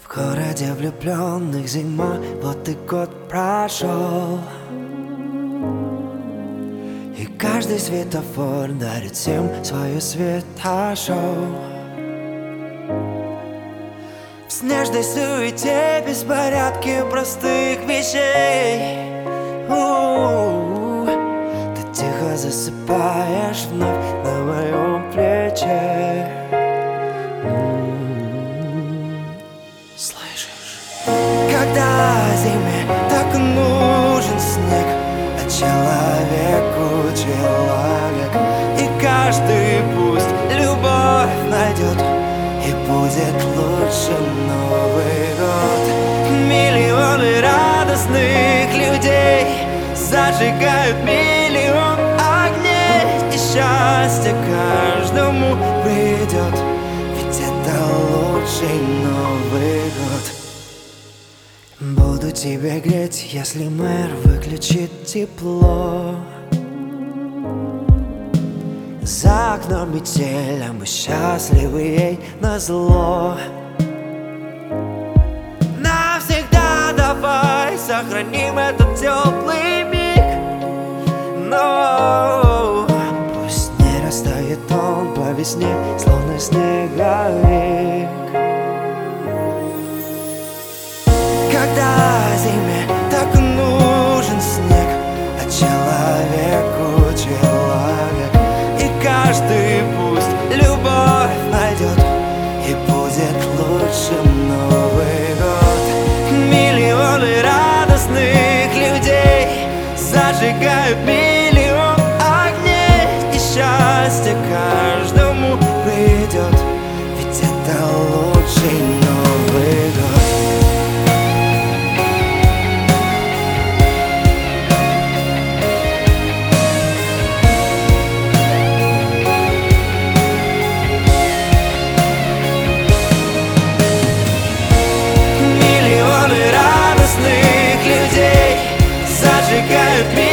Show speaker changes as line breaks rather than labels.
В городе влюбленных зима, вот и год прошел, и каждый светофор дарит всем свое светошоу. В снежной суете беспорядки простых вещей. Ты тихо засыпаешь вновь на моем плече. Слышишь? Когда зиме так нужен снег, а человеку человек, и каждый пусть любовь найдет, и будет лучше Новый год. Миллионы радостных людей зажигают миллион огней, и счастье каждому придет, ведь это лучший Новый год. Буду тебя греть, если мэр выключит тепло. За окном метель, а мы счастливы ей назло. Навсегда давай сохраним этот теплый миг. Но пусть не растает он по весне, словно снеговик. Когда зиме так нужен снег, а человеку человек, и каждый пусть любовь найдет, и будет лучше Новый год. Миллионы радостных людей зажигают миллион огней, и счастье каждому придет, ведь это лучший Новый год. Зажигают